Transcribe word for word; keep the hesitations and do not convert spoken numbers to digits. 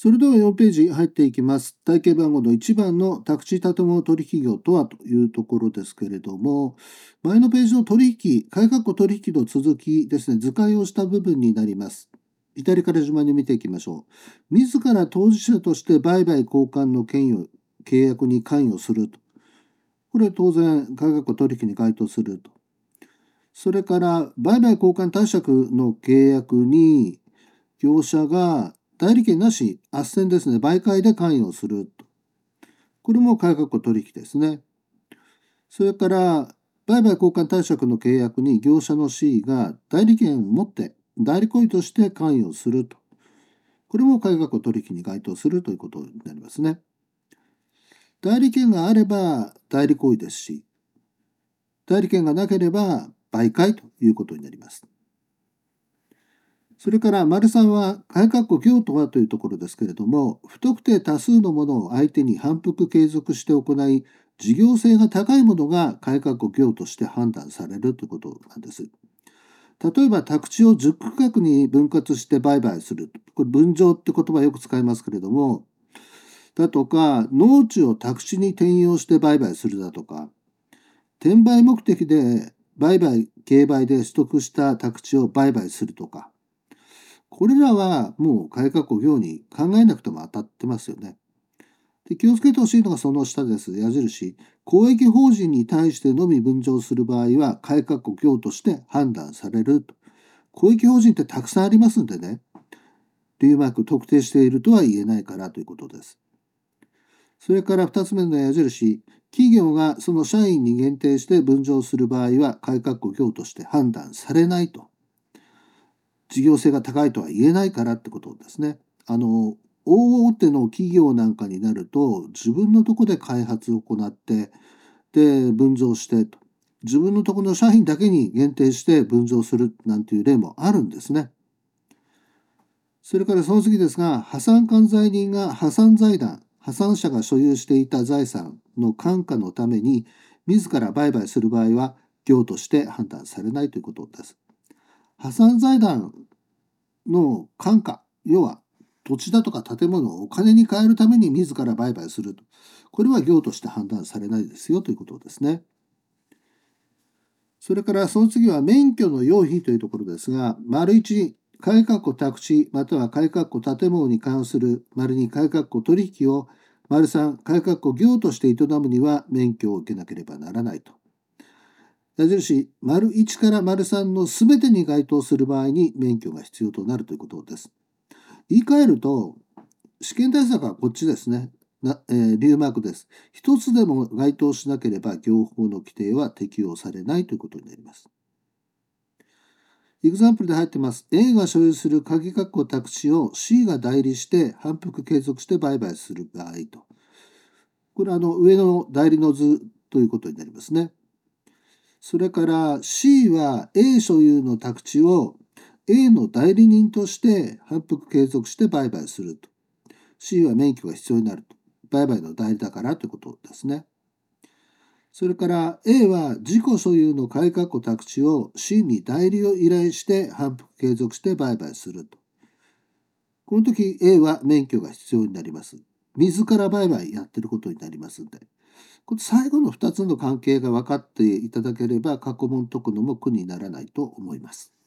それではよんページ入っていきます。体系番号のいちばんの宅地建物取引業とはというところですけれども、前のページの取引、買い括弧取引の続きですね、図解をした部分になります。左から順番に見ていきましょう。自ら当事者として売買交換の権利を契約に関与すると。これは当然、買い括弧取引に該当すると。それから、売買交換貸借の契約に、業者が代理権なし、斡旋ですね、媒介で関与すると。これも買い括弧取引ですね。それから、売買交換貸借の契約に業者の C が代理権を持って代理行為として関与すると。これも買い括弧取引に該当するということになりますね。代理権があれば代理行為ですし、代理権がなければ媒介ということになります。それから、丸さんは、買い括弧業とはというところですけれども、不特定多数のものを相手に反復継続して行い、事業性が高いものが買い括弧業として判断されるということなんです。例えば、宅地をじゅっ区画に分割して売買する。これ、分譲って言葉よく使いますけれども、だとか、農地を宅地に転用して売買するだとか、転売目的で売買、競売で取得した宅地を売買するとか、これらはもう買い括弧業に考えなくても当たってますよね。で、気をつけてほしいのがその下です。矢印。公益法人に対してのみ分譲する場合は、買い括弧業として判断されると。公益法人ってたくさんありますんでね。リーマーク特定しているとは言えないからということです。それからふたつめの矢印。企業がその社員に限定して分譲する場合は、買い括弧業として判断されないと。事業性が高いとは言えないからってことですね。あの、大手の企業なんかになると、自分のとこで開発を行って、で、分譲してと。自分のところの社員だけに限定して分譲するなんていう例もあるんですね。それからその次ですが、破産管財人が破産財団、破産者が所有していた財産の管価のために、自ら売買する場合は、業として判断されないということです。破産財団の管価、要は土地だとか建物をお金に換えるために自ら売買すると。これは業として判断されないですよということですね。それからその次は免許の要否というところですが、丸いち、買い括弧宅地または買い括弧建物に関する丸に買い括弧取引を丸さん、買い括弧業として営むには免許を受けなければならないと。矢印、丸いちから丸さんのすべてに該当する場合に免許が必要となるということです。言い換えると、試験対策はこっちですね。なえー、リューマークです。一つでも該当しなければ業法の規定は適用されないということになります。エグザンプルで入ってます。A が所有する鍵括弧宅地を C が代理して反復継続して売買する場合と。これはあの上の代理の図ということになりますね。それから C は A 所有の宅地を A の代理人として反復継続して売買すると。C は免許が必要になると。売買の代理だからということですね。それから A は自己所有の買い括弧宅地を C に代理を依頼して反復継続して売買すると。この時 A は免許が必要になります。自ら売買やってることになりますんで。これ最後のふたつの関係が分かっていただければ過去問解くのも苦にならないと思います。